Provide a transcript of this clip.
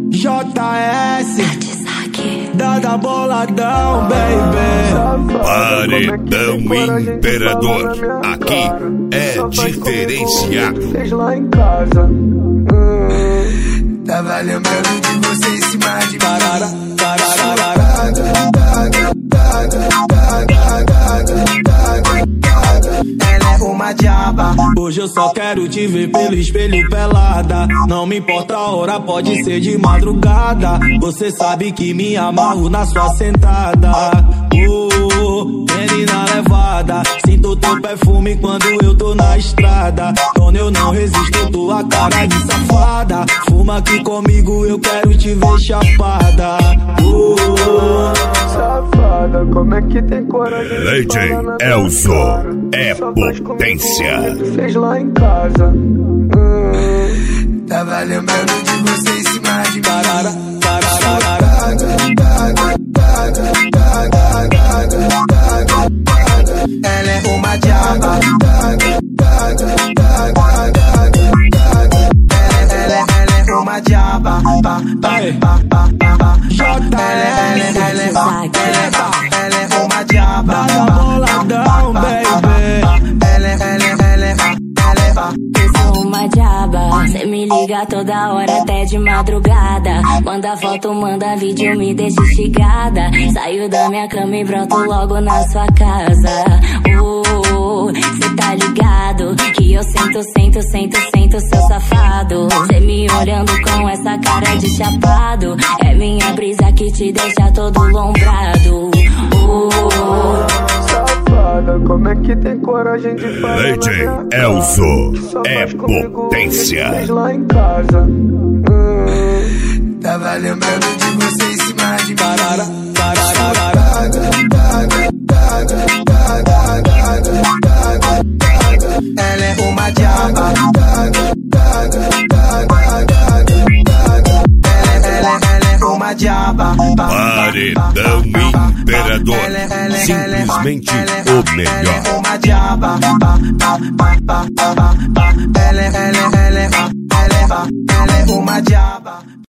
JS, Dada Boladão, baby. Paredão Imperador, aqui é diferenciado. Fez lá em casa. Tava lembrando de você em cima de Tarara, ela é uma diaba. Hoje eu só quero te ver pelo espelho pelada. Não me importa a hora, pode ser de madrugada. Você sabe que me amarro na sua sentada. Menina levada, sinto teu perfume quando eu tô na estrada. Quando eu não resisto, tua cara de safada. Fuma aqui comigo, eu quero te ver chapada. Safada, como é que tem coragem? DJ Elzo é potência. Fez lá em casa. Tava lembrando de você em cima de Tarara, ela é uma diaba. Ela é uma diaba. Ela é uma diaba. Dada Boladão, baby. Eu sou uma diaba, cê me liga toda hora até de madrugada. Manda foto, manda vídeo, me deixa instigada. Saio da minha cama e broto logo na sua casa. Cê tá ligado que eu sento seu safado. Cê me olhando com essa cara de chapado. É minha brisa que te deixa todo lombrado. Como é que tem coragem de falar? DJ Elzo é potência. Fez lá em casa. Tava lembrando de você em cima de Tarara, ela é uma diaba. Ela é uma diaba. Paredão Imperador, simplesmente o melhor. Ela é uma diaba. Ela é uma diaba.